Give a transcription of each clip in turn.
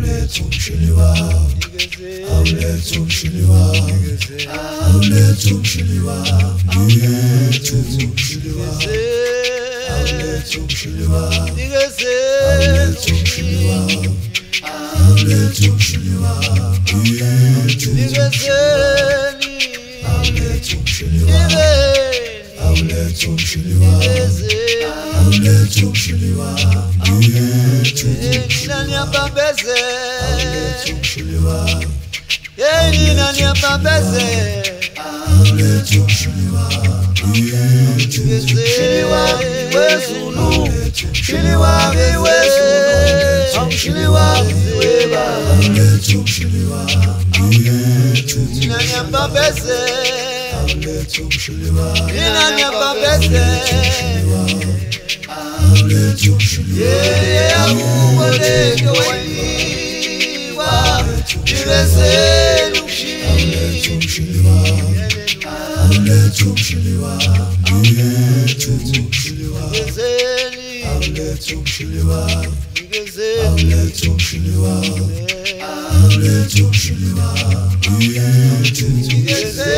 awuletha umshini wami, awuletha umshini wami, awuletha umshini wami, awuletha umshini wami, awuletha umshini wami, awuletha umshini wami, awuletha umshini wami, awuletha umshini wami, awuletha umshini wami, awuletha umshini wami, awuletha nani apambeze, awuletha umshini wami, nani apambeze, awuletha umshini wami, awuletha umshini wami wezulu, umshini wami wezulu, umshini wami weba, awuletha umshini wami, awuletha nani apambeze, awuletha umshini wami, nani apambeze, awuletha umshini wami, awuboneke weniwa, ivezele awuletha umshini wami, awuletha umshini wami, awuletha umshini wami, awuletha umshini wami, awuletha umshini wami, awuletha umshini wami, awuletha umshini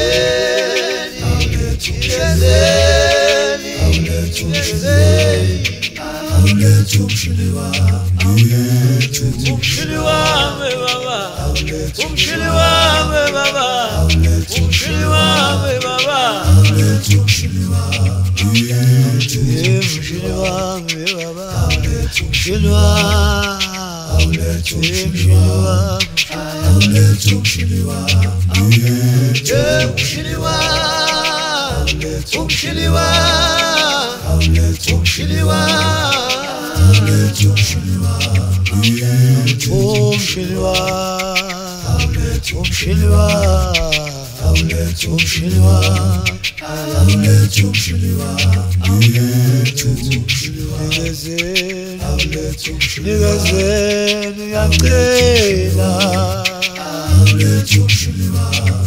awuletha umshini wami, awuletha umshini wami baba, umshini wami baba, umshini wami baba, awuletha umshini wami, awuletha umshini wami baba, umshini wami, awuletha umshini umshini wami, wami, awuletha umshini wami, awuletha umshini wami, umshini wami, awuletha umshini wami, awuletha umshini wami, awuletha umshini wami, umshini wami, awuletha umshini wami, awuletha umshini wami, awuletha umshini wami, nikezeni, awuletha umshini wami, nikezeni ngiyacela, awuletha umshini wami,